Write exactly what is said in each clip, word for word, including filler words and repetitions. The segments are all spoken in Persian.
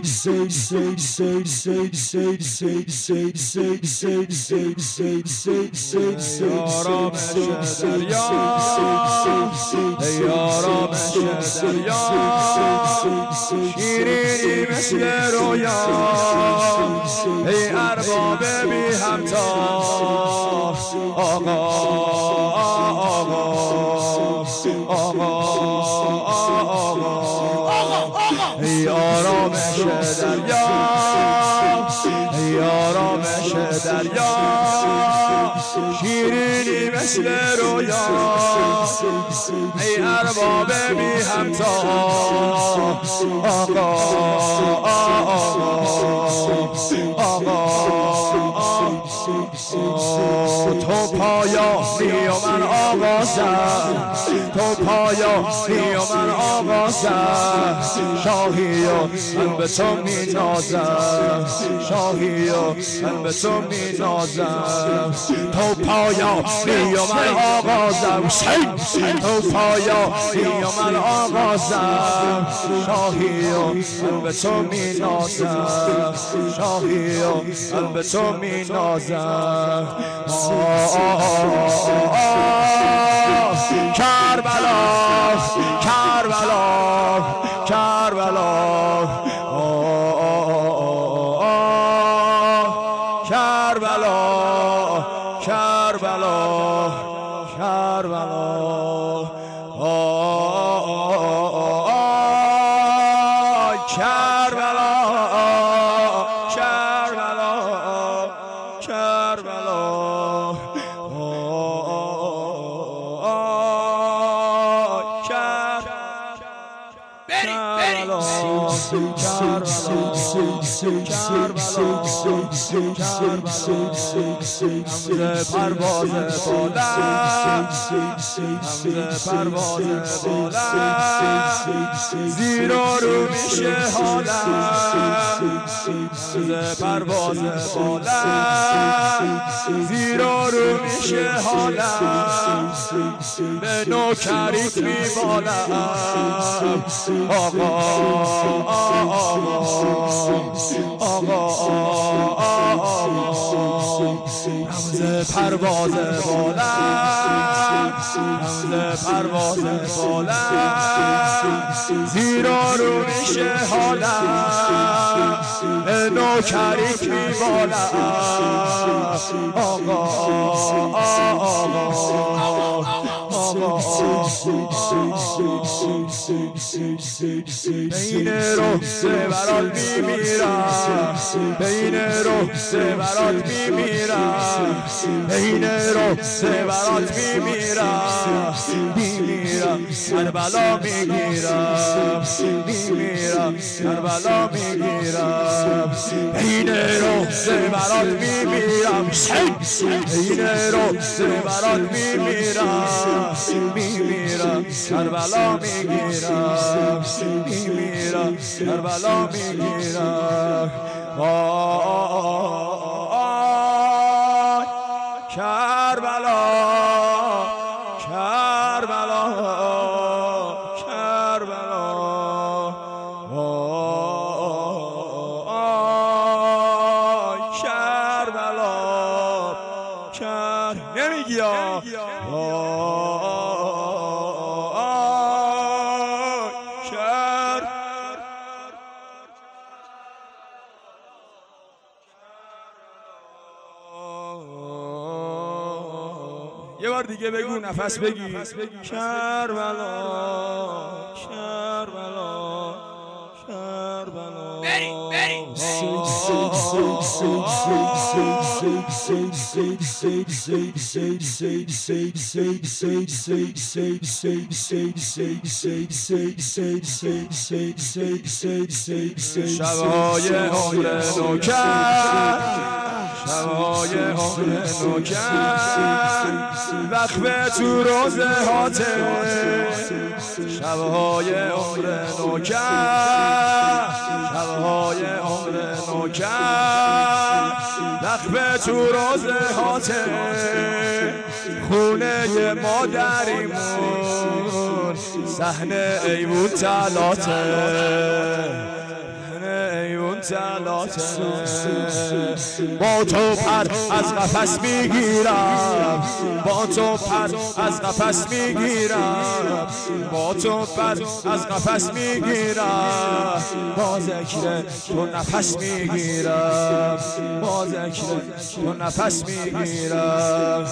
ای آرامش دریا شیرینی مثل رویا ای ارباب بی همتا آقا آقا آقا آقا ای آرامش دریا ای آرامش دریا شیرینی مثل رویا ای ارباب بی همتا آقا آقا تو پایانی و من آغازم تو پایانی و من آغازم شاهی و من به تو می نازم شاهی و من به تو می نازم تو پایانی و من آغازم تو پایانی و من آغازم شاهی و من به تو می نازم شاهی و من به تو می نازم کربلا کربلا کربلا کربلا کربلا کربلا همزه پرواز بلند همزه پرواز بلند زیر و رو میشه حالم همزه پرواز بلند زیر و رو میشه حالم به نوکریت میبالم آقا آقا آقا همزه پرواز بلند همزه پرواز بلند زیر و رو میشه حالم به نوکریت میبالم آقا بین روزه برات میمیرم بین روزه برات میمیرم بین روزه برات میمیرم میمیرم کربلا میگیرم میمیرم کربلا میگیرم بین روزه برات میمیرم بین روزه برات میمیرم میمیرم کربلا میگیرم میمیرم کربلا میگیرم کربلا کربلا کربلا کربلا کر نمیگی یه بار دیگه بگو نفس بگی کربلا کربلا کربلا بری بری شبهای عمر نوکر شبهای عمر نوکر وقف تو روزه هاته شبهای عمر نوکر شبهای عمر نوکر وقف تو روزه هاته خونه مادریمون صحنه ایوون تلاته مبتلاته با تو پر از قفس میگیرم با تو پر از قفس میگیرم با تو پر از قفس میگیرم با ذکر تو نفس میگیرم با ذکر تو نفس میگیرم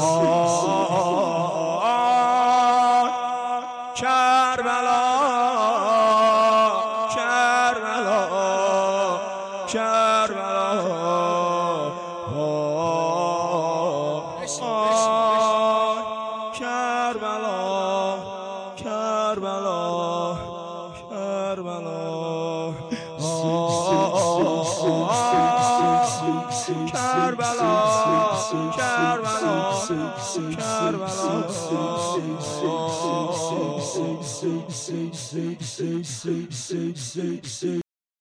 کربلا کربلا کربلا کربلا کربلا کربلا کربلا کربلا کربلا